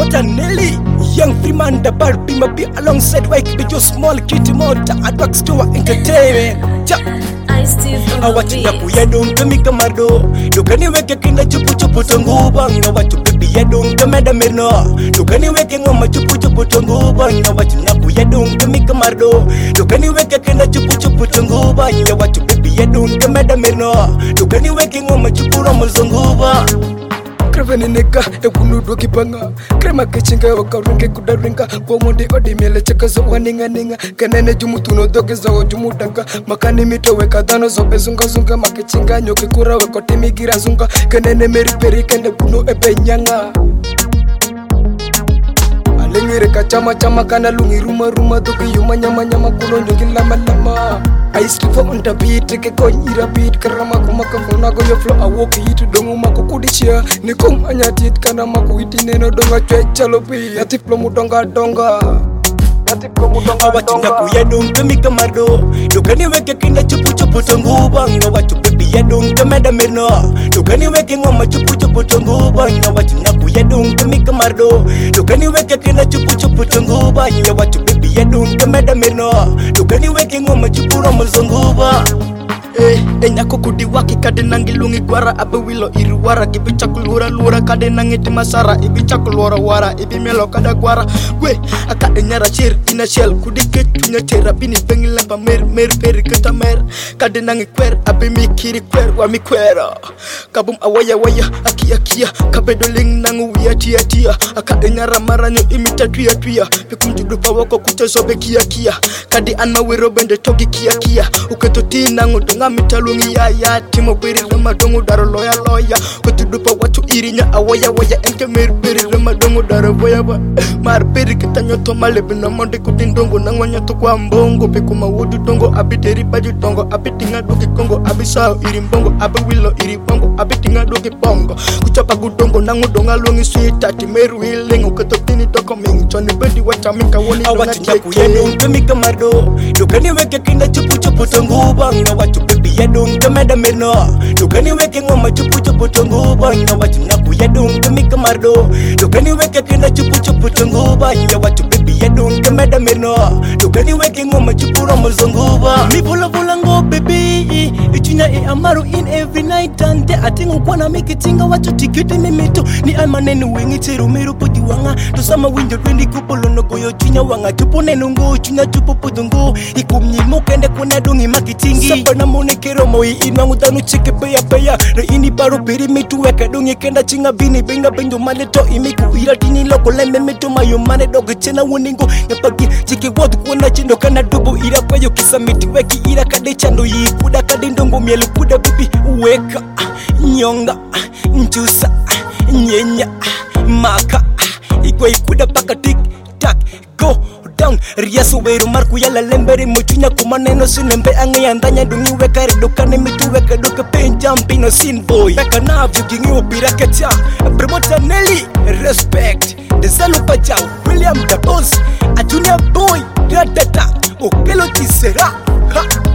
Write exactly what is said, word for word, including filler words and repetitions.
Promoter Nelly, young Freeman the bar be be alongside Wake be your small kitty motor at Wax Store Entertainment. I still Awachina kuyadung kemika mardo Dukani weke kinda chupu chupu tongubang Na wachu bibi yadung kemeda mirno Dukani weke ngoma chupu chupu tongubang Na wachina kuyadung kemika mardo Dukani weke kinda chupu chupu tongubang Na wachu bibi yadung kemeda mirno Dukani weke ngoma chupu romo zonguba Kreveni neka ekunu doki panga Krema kechinga wakarunge kudaringa Kwa mwende odi miele cheka zo waninga ninga Kenene jumu tuno doge za wajumu danka Makani mito weka dhano zobe zunga zunga Makechinga nyoke kura weko timi gira zunga Kenene meri peri kende puno ebe nyanga Alingire kachama chama kana lungi ruma ruma Doki yuma nyama nyama kuno nyoki lama lama I sleep on the beat, take a coin, eat a beat, Karamako Makafona, go your flow, I walk it to Dongo Kudichia, Nikum Anyatit, Kanamaku, Itineno, Donga, Chalopi, Atiplomu Donga Donga. Awachina kuyadung kemika mardo Dukani weke kinda chupu chupu tongubang Na wachu bibi yadung kemeda mirno Dukani weke ngoma chupu chupu tongubang Na wachina kuyadung kemika mardo Dukani weke kinda chupu chupu tongubang Na wachu bibi yadung kemeda mirno Dukani weke ngoma chupu romo zonguba Eh, enyako kudi waki kade nangi lungi gwara abe wilo iri wara Ibi chakulura lura kade nangi timasara Ibi chakulura wara, ibi melo kada gwara Gwe, aka enyara shir ina shell Kudi kechunya tera bini bengi lempa mer Mer peri keta mer Kade nangi kwer, abe mi kiri kwer wa mi kwera Kabum awaya waya, akia kia Kabedo ling nangu wia tia tia Aka enyara maranyo imita tuya tuya Pikum judupa wako kucha sobe kia kia Kadi anma wiro bende togi kia kia Uketo ti nangu donga mitalungi ya ya Timo beri rema dongo daro loya loya Kutudupa watu irinya awaya waya Enke meri beri rema dongo daro boya ba Mar beri kita nyoto male bina monde kutindongo Nangwa nyoto kwa mbongo Pekuma wudu dongo Abi deri baju dongo Abi tinga doki kongo Abi sao iri mbongo Abi wilo iri bongo Abi tinga doki bongo Kuchapa kudongo Nangu donga lungi sweet Ati meri willing Uketo tini doko ming Choni bedi wacha minka woni donga cheke Awachina kuyadung kemika mardo Dukani weke kinda chupu chupu tongubang Na wachu bibi yadung kemeda mirno Dukani weke ngoma chupu chupu tongubang Na wachina kuyadung kemika mardo Dukani weke kinda chupu chupu tongubang Na wachu bibi yadung kemeda mirno Dukani weke ngoma chupu romo zonguba Mi pula pula ngo baby Ichunya e amaru in every night and day Atingu kwa na miki tinga wachu tikiti mimito Ni almanenu wengi cheru meru poti wanga Tosama winjo twendi kupolo no goyo chunya wanga Chupu nenungo chunya chupu putungo Ikumnyi mokende kuna dungi makitingi Sapa na mone kero moi inwangu danu chike peya peya Re ini baro peri mitu weka dungi kenda chinga bini Benga benjo mane to imiku ira tini loko leme mitu mayo mane doge chena wuningo Nyapagi chike wadu kuona chindo kana dubu ira payo kisa mitu weki ira kade chando yi kuda kade ndongo mielu kuda bibi Weka, nyonga, nchusa, nyenya, maka Ikwe ikuda paka tik tak go down Riasu weru marku yala lembere Mochunya kumaneno sinembe ange yandanya Dungi weka redokane mitu weka doke pen jumping sin boy Beka na vyugingi upira kecha Promoter Nelly, respect Desalo pajao, William the boss A junior boy, radata Okelo tisera Ha